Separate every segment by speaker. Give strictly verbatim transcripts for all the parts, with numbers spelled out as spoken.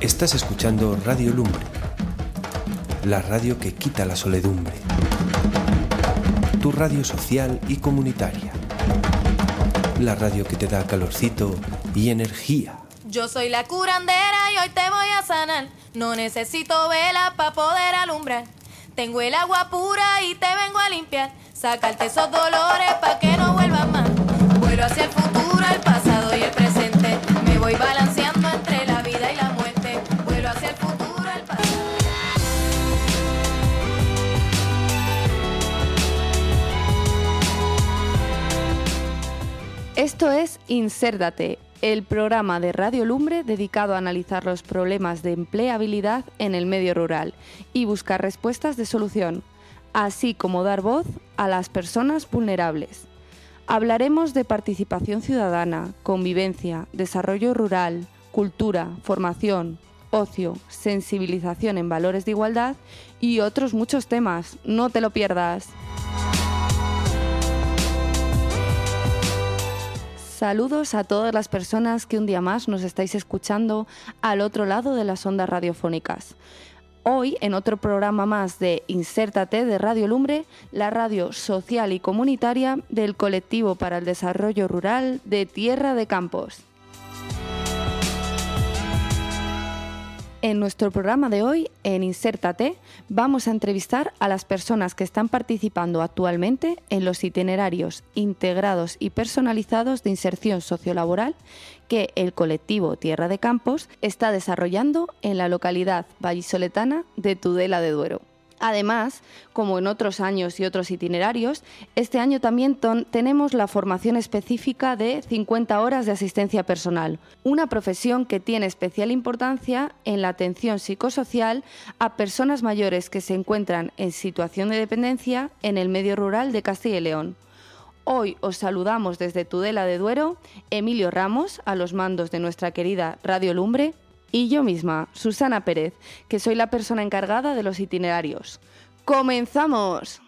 Speaker 1: Estás escuchando Radio Lumbre, la radio que quita la soledumbre. Tu radio social y comunitaria. La radio que te da calorcito y energía.
Speaker 2: Yo soy la curandera y hoy te voy a sanar. No necesito vela para poder alumbrar. Tengo el agua pura y te vengo a limpiar. Sacarte esos dolores para que no vuelvan más. Vuelo hacia el futuro, el pasado y el presente. Me voy balanceando entre la vida y la muerte. Vuelo hacia el futuro, el pasado.
Speaker 3: Esto es Insértate, el programa de Radio Lumbre dedicado a analizar los problemas de empleabilidad en el medio rural y buscar respuestas de solución, así como dar voz a las personas vulnerables. Hablaremos de participación ciudadana, convivencia, desarrollo rural, cultura, formación, ocio, sensibilización en valores de igualdad y otros muchos temas. No te lo pierdas. Saludos a todas las personas que un día más nos estáis escuchando al otro lado de las ondas radiofónicas. Hoy, en otro programa más de Insértate de Radio Lumbre, la radio social y comunitaria del Colectivo para el Desarrollo Rural de Tierra de Campos. En nuestro programa de hoy, en Insértate, vamos a entrevistar a las personas que están participando actualmente en los itinerarios integrados y personalizados de inserción sociolaboral que el colectivo Tierra de Campos está desarrollando en la localidad vallisoletana de Tudela de Duero. Además, como en otros años y otros itinerarios, este año también ton- tenemos la formación específica de cincuenta horas de asistencia personal, una profesión que tiene especial importancia en la atención psicosocial a personas mayores que se encuentran en situación de dependencia en el medio rural de Castilla y León. Hoy os saludamos desde Tudela de Duero, Emilio Ramos, a los mandos de nuestra querida Radio Lumbre, y yo misma, Susana Pérez, que soy la persona encargada de los itinerarios. ¡Comenzamos!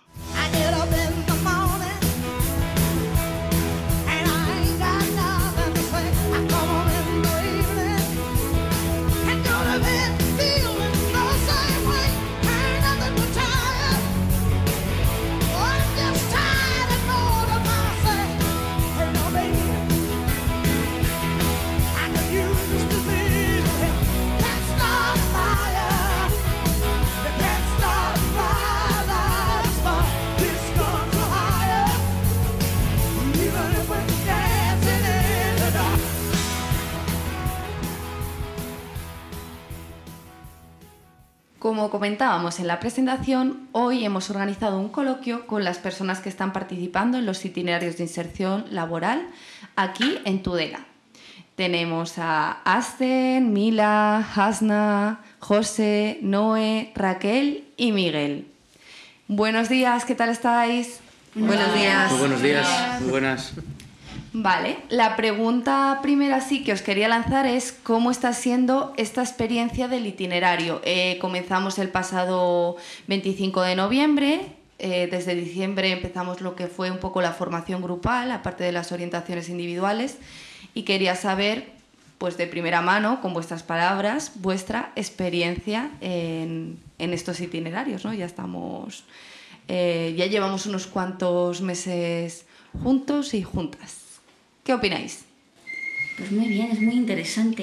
Speaker 3: Como comentábamos en la presentación, hoy hemos organizado un coloquio con las personas que están participando en los itinerarios de inserción laboral aquí en Tudela. Tenemos a Asten, Mila, Hasna, José, Noé, Raquel y Miguel. Buenos días, ¿qué tal estáis?
Speaker 2: Buenos días.
Speaker 4: Muy buenos días, muy buenas.
Speaker 3: Vale, la pregunta primera sí que os quería lanzar es ¿cómo está siendo esta experiencia del itinerario? Eh, comenzamos el pasado veinticinco de noviembre, eh, desde diciembre empezamos lo que fue un poco la formación grupal, aparte de las orientaciones individuales, y quería saber, pues de primera mano, con vuestras palabras, vuestra experiencia en, en estos itinerarios, ¿no? Ya estamos, eh, ya llevamos unos cuantos meses juntos y juntas. ¿Qué opináis?
Speaker 5: Pues muy bien, es muy interesante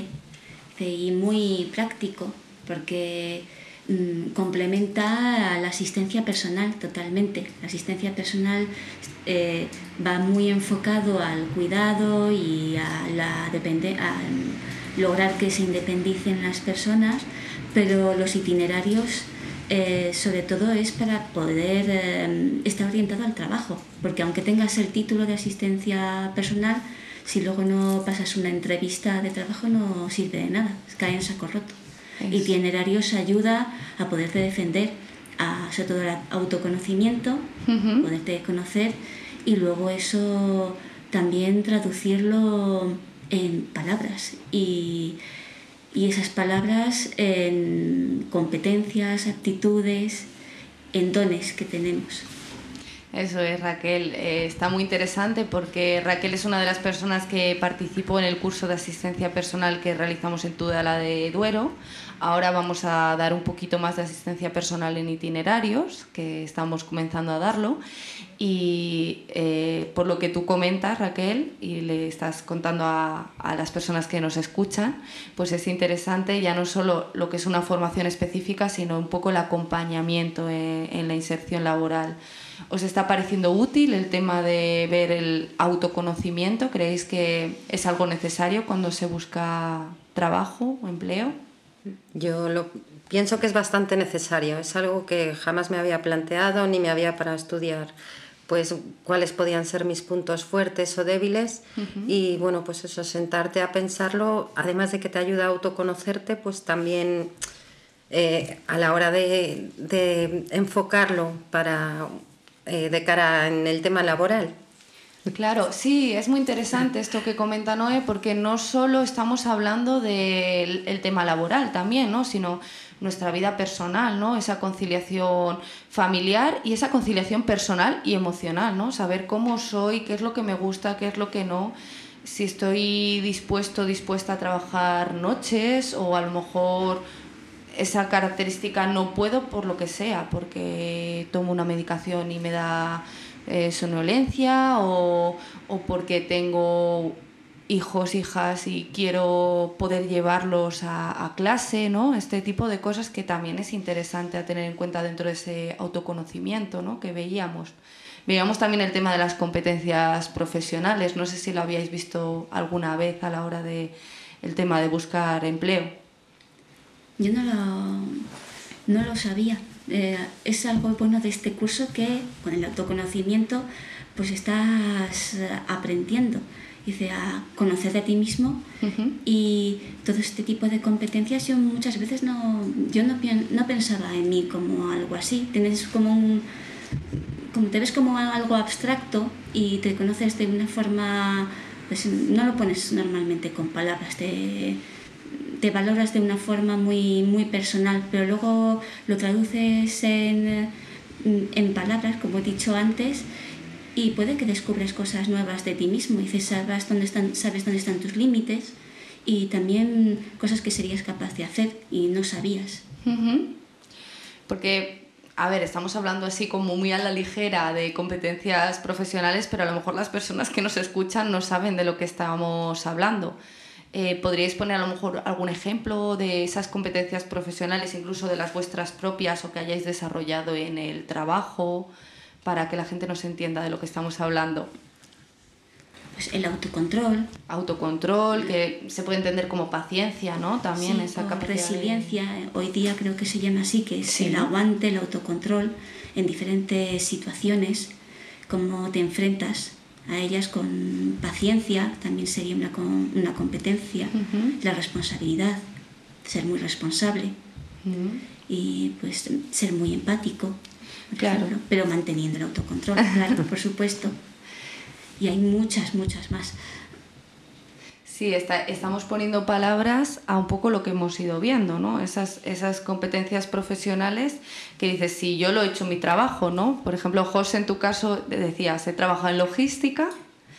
Speaker 5: y muy práctico porque mmm, complementa a la asistencia personal totalmente. La asistencia personal eh, va muy enfocado al cuidado y a, la depende- a lograr que se independicen las personas, pero los itinerarios eh, sobre todo es para poder eh, estar orientado al trabajo, porque aunque tengas el título de asistencia personal, si luego no pasas una entrevista de trabajo no sirve de nada, cae en saco roto. Eso. Itinerarios ayuda a poderte defender, a, sobre todo el autoconocimiento, uh-huh. poderte conocer y luego eso también traducirlo en palabras y, y esas palabras en competencias, aptitudes, en dones que tenemos.
Speaker 3: Eso es, Raquel. Eh, está muy interesante porque Raquel es una de las personas que participó en el curso de asistencia personal que realizamos en Tudela de Duero. Ahora vamos a dar un poquito más de asistencia personal en itinerarios, que estamos comenzando a darlo. Y eh, por lo que tú comentas, Raquel, y le estás contando a, a las personas que nos escuchan, pues es interesante ya no solo lo que es una formación específica, sino un poco el acompañamiento en, en la inserción laboral. ¿Os está pareciendo útil el tema de ver el autoconocimiento? ¿Creéis que es algo necesario cuando se busca trabajo o empleo?
Speaker 4: Yo lo, pienso que es bastante necesario. Es algo que jamás me había planteado ni me había para estudiar pues cuáles podían ser mis puntos fuertes o débiles. Uh-huh. Y bueno, pues eso, sentarte a pensarlo, además de que te ayuda a autoconocerte, pues también eh, a la hora de, de enfocarlo para... de cara en el tema laboral.
Speaker 3: Claro, sí, es muy interesante esto que comenta Noé, porque no solo estamos hablando del el tema laboral también, ¿no? Sino nuestra vida personal, ¿no? Esa conciliación familiar y esa conciliación personal y emocional, ¿no? Saber cómo soy, qué es lo que me gusta, qué es lo que no, si estoy dispuesto, dispuesta a trabajar noches o a lo mejor... esa característica no puedo por lo que sea, porque tomo una medicación y me da eh, somnolencia o, o porque tengo hijos, hijas y quiero poder llevarlos a, a clase, ¿no? Este tipo de cosas que también es interesante a tener en cuenta dentro de ese autoconocimiento, ¿no? Que veíamos. Veíamos también el tema de las competencias profesionales. No sé si lo habíais visto alguna vez a la hora de el tema de buscar empleo.
Speaker 5: Yo no lo, no lo sabía. Eh, es algo bueno de este curso que con el autoconocimiento pues estás aprendiendo. Dice, a conocerte a ti mismo. Uh-huh. Y todo este tipo de competencias yo muchas veces no, yo no, no pensaba en mí como algo así. Tienes como un, como te ves como algo abstracto y te conoces de una forma, pues no lo pones normalmente con palabras, te... te valoras de una forma muy, muy personal, pero luego lo traduces en, en palabras, como he dicho antes, y puede que descubres cosas nuevas de ti mismo y dices, sabes dónde están, sabes dónde están tus límites y también cosas que serías capaz de hacer y no sabías.
Speaker 3: Uh-huh. Porque, a ver, estamos hablando así como muy a la ligera de competencias profesionales, pero a lo mejor las personas que nos escuchan no saben de lo que estamos hablando. Eh, ¿Podríais poner a lo mejor algún ejemplo de esas competencias profesionales, incluso de las vuestras propias o que hayáis desarrollado en el trabajo, para que la gente nos entienda de lo que estamos hablando?
Speaker 5: Pues el autocontrol.
Speaker 3: Autocontrol, que se puede entender como paciencia, ¿no? También
Speaker 5: sí,
Speaker 3: esa
Speaker 5: o
Speaker 3: capacidad
Speaker 5: resiliencia,
Speaker 3: de...
Speaker 5: hoy día creo que se llama así, que es sí, el
Speaker 3: ¿no?
Speaker 5: aguante, el autocontrol en diferentes situaciones, cómo te enfrentas a ellas con paciencia, también sería una, una competencia. Uh-huh. La responsabilidad, ser muy responsable. Uh-huh. Y pues ser muy empático, por
Speaker 3: claro.
Speaker 5: ejemplo, pero manteniendo el autocontrol, claro, por supuesto. Y hay muchas, muchas más.
Speaker 3: Sí, está, estamos poniendo palabras a un poco lo que hemos ido viendo, ¿no? Esas, esas competencias profesionales que dices, si yo lo he hecho mi trabajo, ¿no? Por ejemplo, José, en tu caso, decías, he trabajado en logística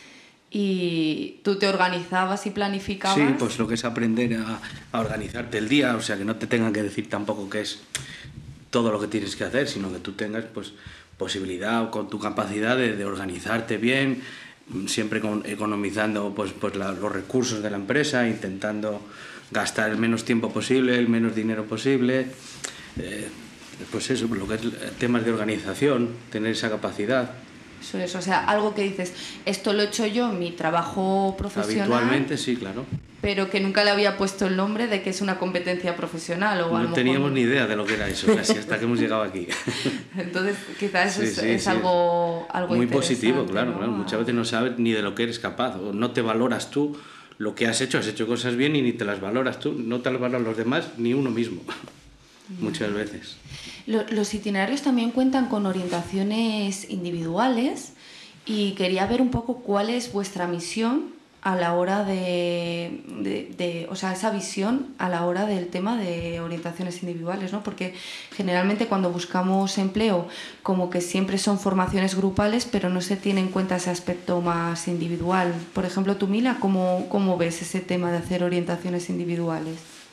Speaker 3: y tú te organizabas y planificabas.
Speaker 6: Sí, pues lo que es aprender a, a organizarte el día, o sea, que no te tengan que decir tampoco que es todo lo que tienes que hacer, sino que tú tengas pues posibilidad con tu capacidad de, de organizarte bien, siempre con, economizando pues, pues la, los recursos de la empresa, intentando gastar el menos tiempo posible, el menos dinero posible, eh, pues eso, lo que es temas de organización, tener esa capacidad.
Speaker 3: Eso es, o sea, algo que dices, esto lo he hecho yo en mi trabajo profesional.
Speaker 6: Habitualmente, sí, claro.
Speaker 3: Pero que nunca le había puesto el nombre de que es una competencia profesional. O
Speaker 6: no
Speaker 3: a lo
Speaker 6: teníamos
Speaker 3: mejor...
Speaker 6: ni idea de lo que era eso, casi hasta que hemos llegado aquí.
Speaker 3: Entonces, quizás
Speaker 6: sí,
Speaker 3: es,
Speaker 6: sí,
Speaker 3: es
Speaker 6: sí.
Speaker 3: algo, algo
Speaker 6: muy
Speaker 3: interesante,
Speaker 6: positivo, claro,
Speaker 3: ¿no?
Speaker 6: claro. Muchas veces no sabes ni de lo que eres capaz, o no te valoras tú lo que has hecho, has hecho cosas bien y ni te las valoras tú, no te las valoran los demás ni uno mismo. Mm. Muchas veces.
Speaker 3: Los itinerarios también cuentan con orientaciones individuales y quería ver un poco cuál es vuestra misión a la hora de, de, de, o sea, esa visión a la hora del tema de orientaciones individuales, ¿no? Porque generalmente cuando buscamos empleo, como que siempre son formaciones grupales, pero no se tiene en cuenta ese aspecto más individual. Por ejemplo, tú, Mila, ¿cómo, cómo ves ese tema de hacer orientaciones individuales?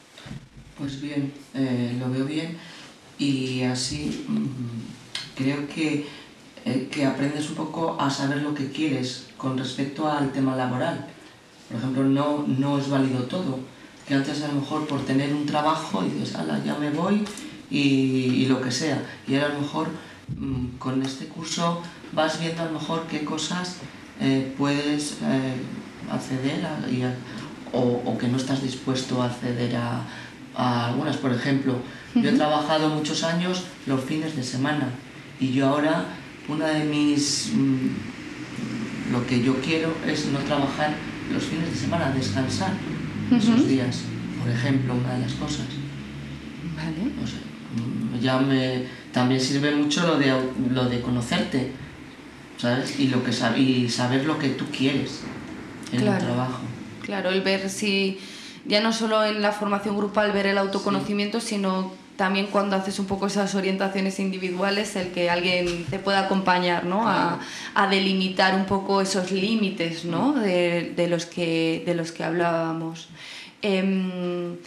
Speaker 7: Pues bien, eh, lo veo bien y así mmm, creo que, eh, que aprendes un poco a saber lo que quieres con respecto al tema laboral. Por ejemplo, no, no es válido todo, que antes a lo mejor por tener un trabajo dices, ala, ya me voy y, y lo que sea. Y ahora a lo mejor mmm, con este curso vas viendo a lo mejor qué cosas eh, puedes eh, acceder a, y a, o, o que no estás dispuesto a acceder a, a algunas. Por ejemplo, uh-huh. yo he trabajado muchos años los fines de semana y yo ahora una de mis... Mmm, lo que yo quiero es no trabajar los fines de semana, descansar uh-huh. esos días, por ejemplo, una de las cosas.
Speaker 3: Vale.
Speaker 7: No sé, ya me, también sirve mucho lo de, lo de conocerte, ¿sabes? Y, lo que, y saber lo que tú quieres en
Speaker 3: claro.
Speaker 7: el trabajo.
Speaker 3: Claro, el ver si, ya no solo en la formación grupal ver el autoconocimiento, sí. sino también cuando haces un poco esas orientaciones individuales, el que alguien te pueda acompañar, ¿no? a, a delimitar un poco esos límites, ¿no? de, de, los que, de los que hablábamos. Eh,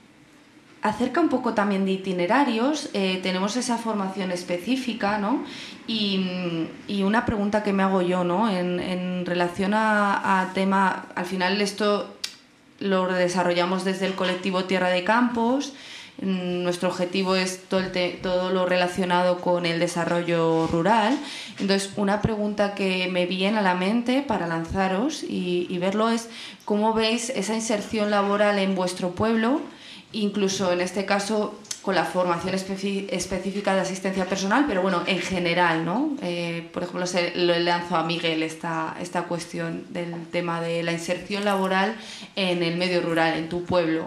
Speaker 3: acerca un poco también de itinerarios, eh, tenemos esa formación específica, ¿no? y, y una pregunta que me hago yo, ¿no? en, en relación a, a tema, al final esto lo desarrollamos desde el colectivo Tierra de Campos. Nuestro objetivo es todo, el te todo lo relacionado con el desarrollo rural. Entonces, una pregunta que me viene a la mente para lanzaros y, y verlo es cómo veis esa inserción laboral en vuestro pueblo, incluso en este caso con la formación específica de asistencia personal, pero bueno, en general, ¿no? Eh, por ejemplo, se lo lanzo a Miguel esta, esta cuestión del tema de la inserción laboral en el medio rural, en tu pueblo.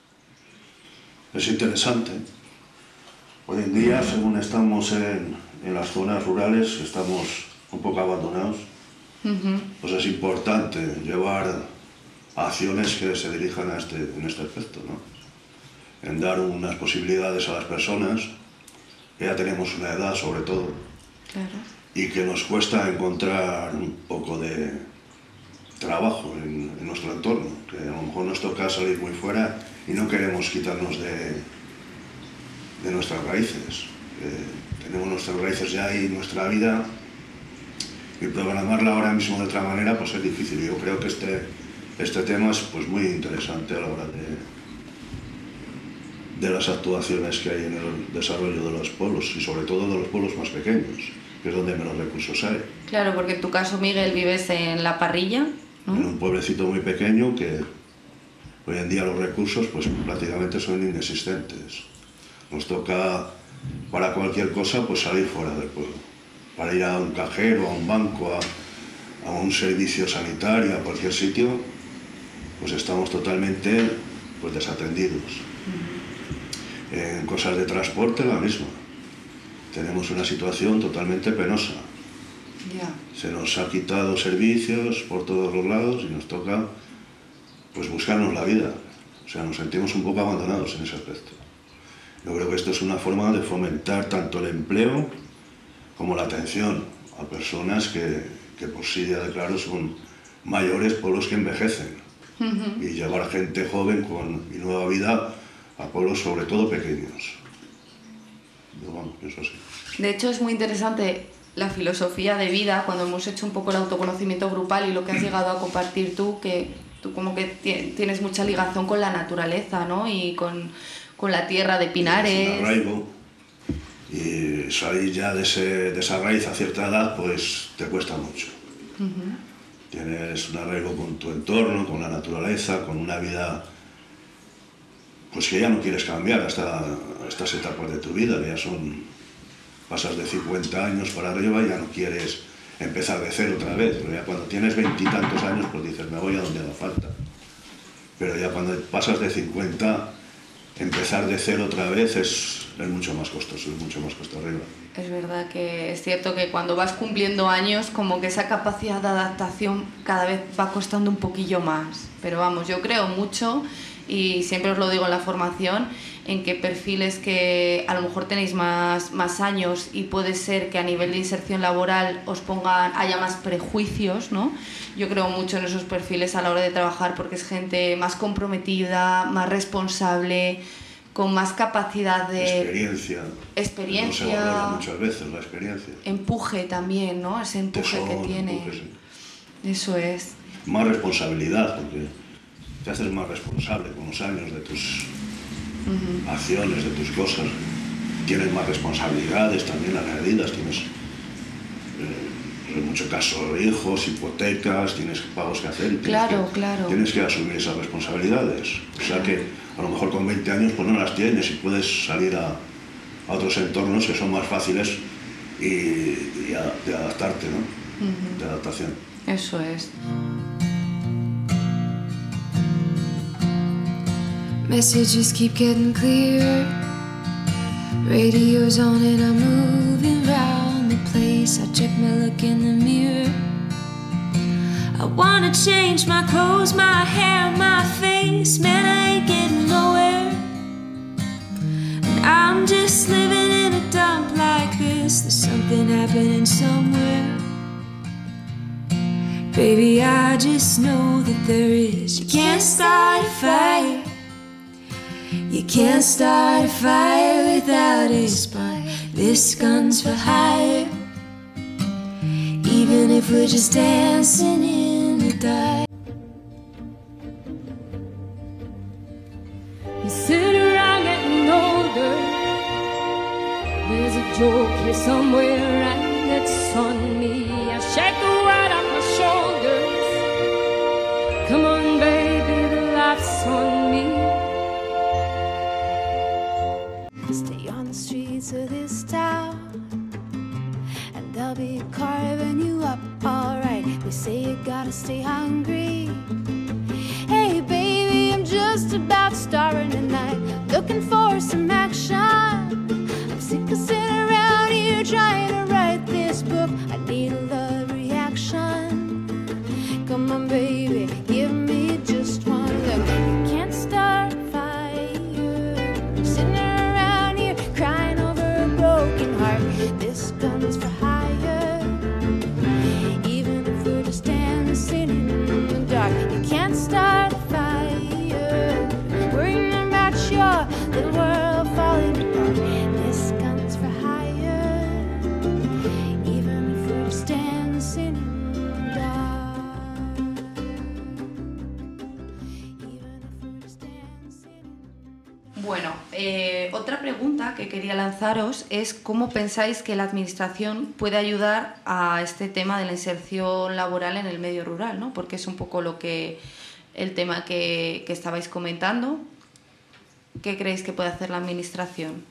Speaker 8: Es interesante. Hoy en día, según estamos en, en las zonas rurales, estamos un poco abandonados. Uh-huh. Pues es importante llevar acciones que se dirijan a este, en este aspecto, ¿no? En dar unas posibilidades a las personas, que ya tenemos una edad sobre todo, claro. y que nos cuesta encontrar un poco de trabajo en, en nuestro entorno, que a lo mejor nos toca salir muy fuera y no queremos quitarnos de, de nuestras raíces. Eh, tenemos nuestras raíces ya ahí en nuestra vida y programarla ahora mismo de otra manera pues es difícil. Yo creo que este, este tema es pues, muy interesante a la hora de, de las actuaciones que hay en el desarrollo de los pueblos y sobre todo de los pueblos más pequeños, que es donde menos recursos hay.
Speaker 3: Claro, porque en tu caso, Miguel, vives en La Parrilla, ¿no?
Speaker 8: En un pueblecito muy pequeño que hoy en día los recursos pues prácticamente son inexistentes. Nos toca para cualquier cosa pues salir fuera del pueblo. Para ir a un cajero, a un banco, a, a un servicio sanitario, a cualquier sitio, pues estamos totalmente pues, desatendidos. Uh-huh. En cosas de transporte la misma. Tenemos una situación totalmente penosa. Yeah. Se nos ha quitado servicios por todos los lados y nos toca pues buscarnos la vida. O sea, nos sentimos un poco abandonados en ese aspecto. Yo creo que esto es una forma de fomentar tanto el empleo como la atención a personas que, que por sí ya de claro son mayores pueblos que envejecen. Uh-huh. Y llevar gente joven con y nueva vida a pueblos sobre todo pequeños. Yo, bueno, pienso así.
Speaker 3: De hecho, es muy interesante la filosofía de vida cuando hemos hecho un poco el autoconocimiento grupal y lo que has llegado a compartir tú, que tú como que tienes mucha ligación con la naturaleza, ¿no? Y con, con la tierra de pinares.
Speaker 8: Es un arraigo. Y salir ya de, ese, de esa raíz a cierta edad, pues te cuesta mucho. Uh-huh. Tienes un arraigo con tu entorno, con la naturaleza, con una vida pues que ya no quieres cambiar hasta estas etapas de tu vida, que ya son... Pasas de cincuenta años para arriba y ya no quieres empezar de cero otra vez. Pero ya cuando tienes veintitantos años, pues dices, me voy a donde haga falta. Pero ya cuando pasas de cincuenta, empezar de cero otra vez es, es mucho más costoso, es mucho más costoso arriba.
Speaker 3: Es verdad que es cierto que cuando vas cumpliendo años, como que esa capacidad de adaptación cada vez va costando un poquillo más. Pero vamos, yo creo mucho, y siempre os lo digo en la formación, en que perfiles que a lo mejor tenéis más, más años y puede ser que a nivel de inserción laboral os pongan, haya más prejuicios, ¿no? Yo creo mucho en esos perfiles a la hora de trabajar porque es gente más comprometida, más responsable, con más capacidad de...
Speaker 8: Experiencia.
Speaker 3: Experiencia.
Speaker 8: No se valora muchas veces la experiencia.
Speaker 3: Empuje también, ¿no? Ese empuje
Speaker 8: Tesón,
Speaker 3: que tiene.
Speaker 8: empuje, sí.
Speaker 3: Eso es.
Speaker 8: Más responsabilidad, porque te haces más responsable con los años de tus uh-huh. acciones, de tus cosas. Tienes más responsabilidades también añadidas, tienes eh, en muchos casos hijos, hipotecas, tienes pagos que hacer. Y
Speaker 3: claro,
Speaker 8: que,
Speaker 3: claro.
Speaker 8: Tienes que asumir esas responsabilidades. O sea que a lo mejor con veinte años pues no las tienes y puedes salir a, a otros entornos que son más fáciles y, y a, de adaptarte, ¿no? Uh-huh. De adaptación.
Speaker 3: Eso es.
Speaker 9: Messages keep getting clearer. Radio's on and I'm moving round the place. I check my look in the mirror. I wanna change my clothes, my hair, my face. Man, I ain't getting nowhere. And I'm just living in a dump like this. There's something happening somewhere. Baby, I just know that there is. You can't start a fire. You can't start a fire without a spark. This gun's for hire. Even if we're just dancing in the dark. You sit around getting older. There's a joke here somewhere and it's on me. I shake the weight off my shoulders. Come on baby, the laugh's on me. Stay on the streets of this town and they'll be carving you up alright. They say you gotta stay hungry. Hey baby, I'm just about starving tonight, looking for some action. I'm sick of sitting around here trying to write this book. I need a love reaction. Come on baby, give me just one look. You can't start a fire sitting around here crying over a broken heart. This gun's for hire. Even if we're just dancing in the dark. You can't start a fire worrying about your little world falling apart. This gun's for hire. Even if we're just dancing in the dark. Even if we're just dancing in the dark.
Speaker 3: Bueno, eh, otra pregunta que quería lanzaros es cómo pensáis que la administración puede ayudar a este tema de la inserción laboral en el medio rural, ¿no? Porque es un poco lo que el tema que, que estabais comentando. ¿Qué creéis que puede hacer la administración?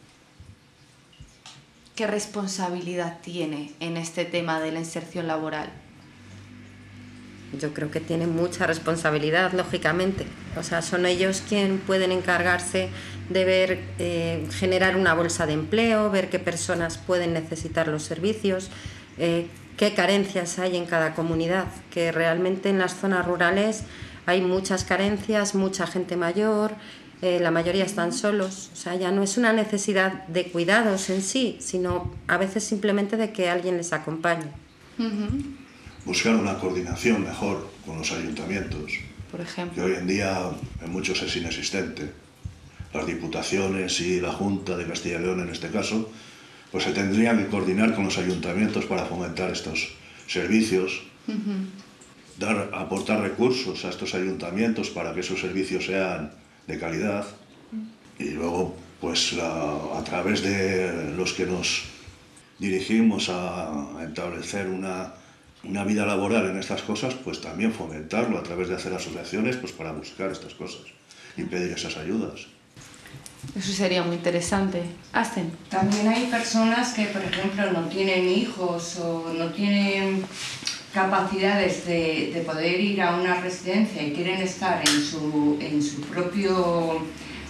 Speaker 3: ¿Qué responsabilidad tiene en este tema de la inserción laboral?
Speaker 4: Yo creo que tienen mucha responsabilidad, lógicamente. O sea, son ellos quienes pueden encargarse de ver, eh, generar una bolsa de empleo, ver qué personas pueden necesitar los servicios, eh, qué carencias hay en cada comunidad, que realmente en las zonas rurales hay muchas carencias, mucha gente mayor, eh, la mayoría están solos. O sea, ya no es una necesidad de cuidados en sí, sino a veces simplemente de que alguien les acompañe.
Speaker 3: Uh-huh.
Speaker 8: Buscar una coordinación mejor con los ayuntamientos,
Speaker 3: por ejemplo,
Speaker 8: que hoy en día en muchos es inexistente. Las diputaciones y la Junta de Castilla y León en este caso, pues se tendrían que coordinar con los ayuntamientos para fomentar estos servicios, uh-huh. dar, aportar recursos a estos ayuntamientos para que esos servicios sean de calidad, uh-huh. y luego pues la, a través de los que nos dirigimos a, a establecer una una vida laboral en estas cosas, pues también fomentarlo a través de hacer asociaciones pues para buscar estas cosas y pedir esas ayudas.
Speaker 3: Eso sería muy interesante. Asten.
Speaker 10: También hay personas que, por ejemplo, no tienen hijos o no tienen capacidades de, de poder ir a una residencia y quieren estar en su, en su propio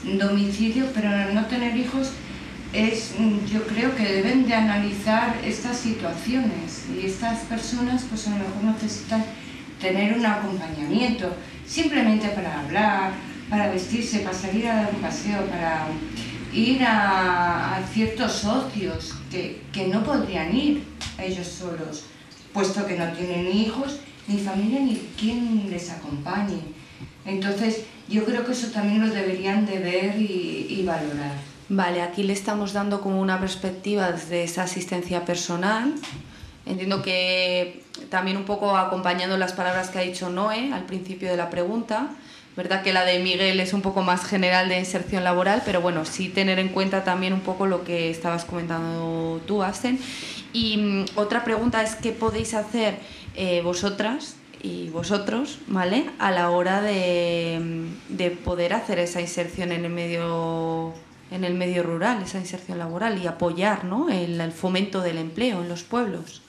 Speaker 10: domicilio, pero al no tener hijos, es, yo creo que deben de analizar estas situaciones y estas personas pues a lo mejor necesitan tener un acompañamiento, simplemente para hablar, para vestirse, para salir a dar un paseo, para ir a, a ciertos ocios que, que no podrían ir ellos solos, puesto que no tienen hijos, ni familia, ni quien les acompañe. Entonces, yo creo que eso también lo deberían de ver y, y valorar.
Speaker 3: Vale, aquí le estamos dando como una perspectiva desde esa asistencia personal. Entiendo que también un poco acompañando las palabras que ha dicho Noé al principio de la pregunta, verdad que la de Miguel es un poco más general de inserción laboral, pero bueno, sí tener en cuenta también un poco lo que estabas comentando tú, Asen. Y mm, otra pregunta es qué podéis hacer eh, vosotras y vosotros, ¿vale?, a la hora de, de poder hacer esa inserción en el medio en el medio rural, esa inserción laboral y apoyar, ¿no?, el, el fomento del empleo en los pueblos.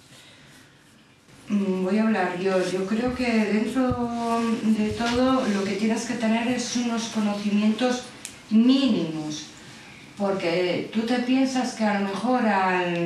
Speaker 10: Voy a hablar yo. Yo creo que dentro de todo lo que tienes que tener es unos conocimientos mínimos, porque tú te piensas que a lo mejor al,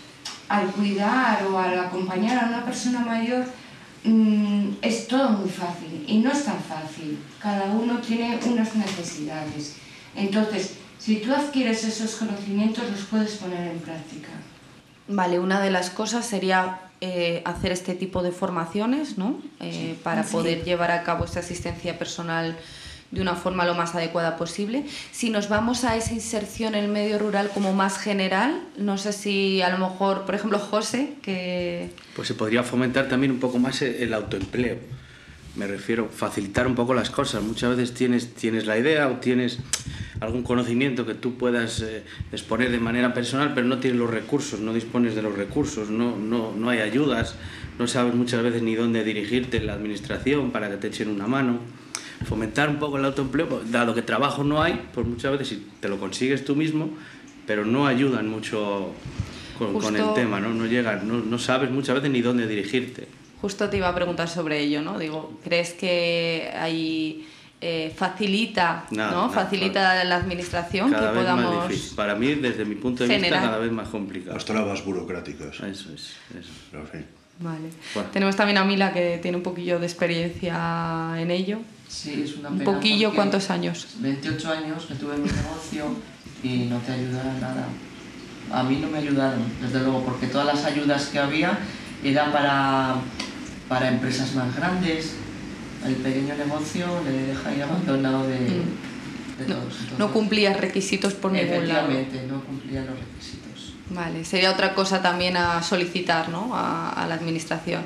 Speaker 10: al cuidar o al acompañar a una persona mayor mmm, es todo muy fácil, y no es tan fácil. Cada uno tiene unas necesidades. Entonces, si tú adquieres esos conocimientos, los puedes poner en práctica.
Speaker 3: Vale, una de las cosas sería eh, hacer este tipo de formaciones, ¿no? Eh, sí, para sí. poder llevar a cabo esta asistencia personal de una forma lo más adecuada posible. Si nos vamos a esa inserción en el medio rural como más general, no sé si a lo mejor, por ejemplo, José, que...
Speaker 6: Pues se podría fomentar también un poco más el autoempleo. Me refiero, facilitar un poco las cosas. Muchas veces tienes, tienes la idea o tienes algún conocimiento que tú puedas eh, exponer de manera personal, pero no tienes los recursos, no dispones de los recursos, no, no, no hay ayudas, no sabes muchas veces ni dónde dirigirte en la administración para que te echen una mano. Fomentar un poco el autoempleo, dado que trabajo no hay, pues muchas veces si te lo consigues tú mismo, pero no ayudan mucho con, con el tema, ¿no? No llegas, no, no sabes muchas veces ni dónde dirigirte.
Speaker 3: Justo te iba a preguntar sobre ello, ¿no? Digo, ¿crees que ahí eh, facilita,
Speaker 6: no,
Speaker 3: ¿no?
Speaker 6: no,
Speaker 3: facilita
Speaker 6: claro.
Speaker 3: la administración
Speaker 6: cada
Speaker 3: que
Speaker 6: vez
Speaker 3: podamos
Speaker 6: más difícil. Para mí, desde mi punto de
Speaker 3: generar.
Speaker 6: vista, cada vez más complicado.
Speaker 8: Las trabas burocráticas.
Speaker 6: Eso es, eso.
Speaker 8: Pero, en fin.
Speaker 3: Vale.
Speaker 6: Bueno.
Speaker 3: Tenemos también a Mila, que tiene un poquillo de experiencia en ello.
Speaker 7: Sí, es una
Speaker 3: un
Speaker 7: pena.
Speaker 3: poquillo, ¿cuántos años?
Speaker 7: veintiocho años que tuve mi negocio y no te ayudaron nada. A mí no me ayudaron, desde luego, porque todas las ayudas que había eran para, para empresas más grandes. El pequeño negocio le deja ahí abandonado de, mm. de
Speaker 3: no,
Speaker 7: todos. Entonces,
Speaker 3: no cumplías requisitos por ningún lado.
Speaker 7: Efectivamente, no cumplía los requisitos.
Speaker 3: Vale, sería otra cosa también a solicitar, ¿no?, a, a la administración.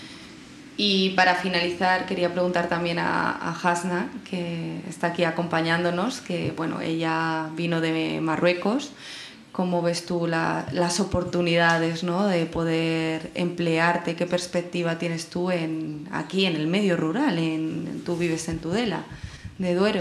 Speaker 3: Y para finalizar quería preguntar también a, a Hasna, que está aquí acompañándonos, que bueno, ella vino de Marruecos. ¿Cómo ves tú la, las oportunidades, ¿no?, de poder emplearte? ¿Qué perspectiva tienes tú en, aquí en el medio rural? En, tú vives en Tudela, de Duero.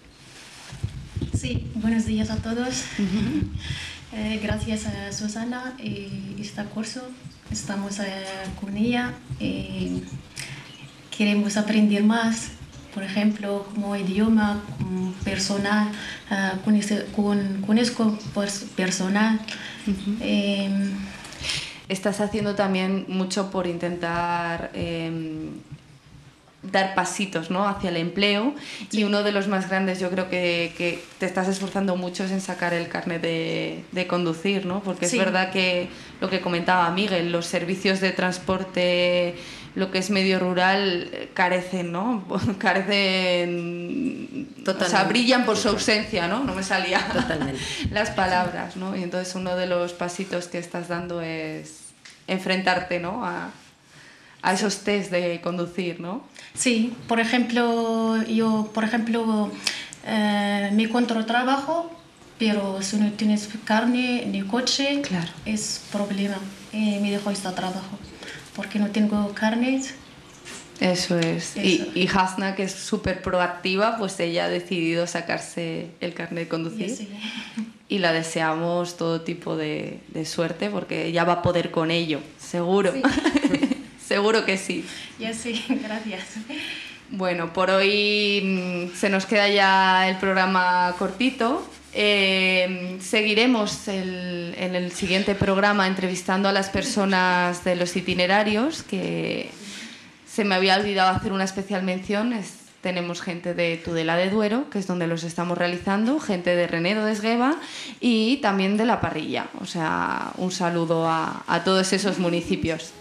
Speaker 11: Sí, buenos días a todos.
Speaker 3: Uh-huh.
Speaker 11: eh, gracias a Susana y este curso. Estamos eh, con ella y queremos aprender más, por ejemplo, como idioma, como personal, uh, con, este, con, con eso pues, personal.
Speaker 3: Uh-huh.
Speaker 11: eh,
Speaker 3: Estás haciendo también mucho por intentar eh, dar pasitos, ¿no?, hacia el empleo, sí. Y uno de los más grandes, yo creo que, que te estás esforzando mucho es en sacar el carnet de, de conducir, ¿no? Porque sí. Es verdad que lo que comentaba Miguel, los servicios de transporte, lo que es medio rural, carecen, ¿no? Carecen, totalmente. O sea, brillan por su ausencia, ¿no? No me salía totalmente las palabras, ¿no? Y entonces uno de los pasitos que estás dando es enfrentarte, ¿no?, a, a esos test de conducir, ¿no?
Speaker 11: Sí, por ejemplo, yo, por ejemplo, eh, me encuentro trabajo, pero si no tienes carne ni coche,
Speaker 3: claro,
Speaker 11: es problema. Y me dejo este trabajo, porque no tengo carnet.
Speaker 3: Eso es. Eso. Y, y Hasna, que es súper proactiva, pues ella ha decidido sacarse el carnet de conducir.
Speaker 11: Sí.
Speaker 3: Y la deseamos todo tipo de, de suerte, porque ella va a poder con ello, seguro.
Speaker 11: Sí.
Speaker 3: Seguro que sí.
Speaker 11: Ya sí, gracias.
Speaker 3: Bueno, por hoy se nos queda ya el programa cortito. Eh, seguiremos el, en el siguiente programa entrevistando a las personas de los itinerarios, que se me había olvidado hacer una especial mención. Es, tenemos gente de Tudela de Duero, que es donde los estamos realizando, gente de Renedo de Esgueva y también de La Parrilla. O sea, un saludo a, a todos esos municipios.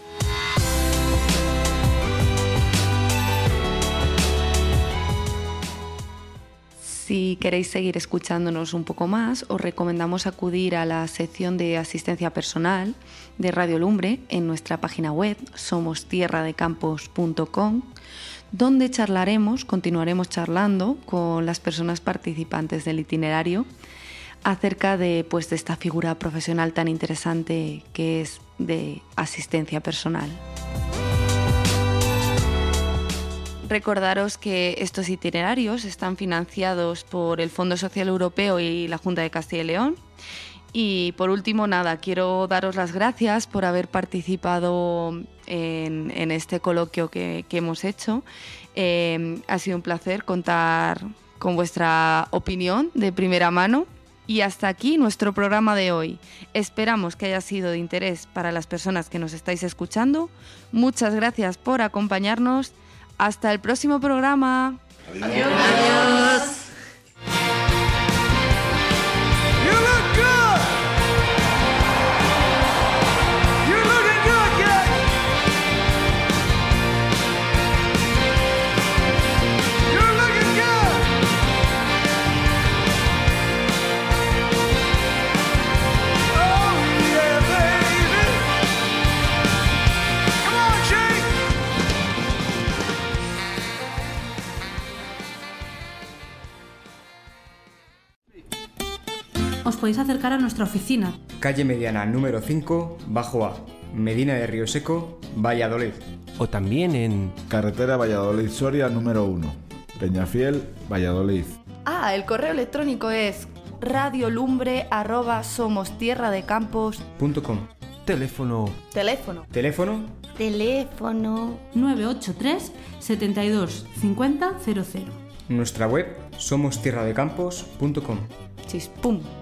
Speaker 3: Si queréis seguir escuchándonos un poco más, os recomendamos acudir a la sección de asistencia personal de Radio Lumbre en nuestra página web somos tierra de campos punto com, donde charlaremos, continuaremos charlando con las personas participantes del itinerario acerca de, pues, de esta figura profesional tan interesante que es de asistencia personal. Recordaros que estos itinerarios están financiados por el Fondo Social Europeo y la Junta de Castilla y León. Y por último, nada, quiero daros las gracias por haber participado en, en este coloquio que, que hemos hecho. Eh, ha sido un placer contar con vuestra opinión de primera mano. Y hasta aquí nuestro programa de hoy. Esperamos que haya sido de interés para las personas que nos estáis escuchando. Muchas gracias por acompañarnos. Hasta el próximo programa.
Speaker 8: Adiós.
Speaker 3: Adiós. Adiós.
Speaker 12: Os podéis acercar a nuestra oficina.
Speaker 13: Calle Mediana número cinco, Bajo A, Medina de Río Seco, Valladolid.
Speaker 1: O también en
Speaker 14: Carretera Valladolid-Soria número uno, Peñafiel, Valladolid.
Speaker 3: Ah, el correo electrónico es radiolumbre arroba somostierradecampos
Speaker 13: punto com.
Speaker 1: Teléfono.
Speaker 3: Teléfono.
Speaker 13: Teléfono.
Speaker 3: Teléfono.
Speaker 12: nueve ocho tres, setenta y dos, cincuenta, cero cero.
Speaker 13: Nuestra web somostierradecampos punto com.
Speaker 3: Chispum.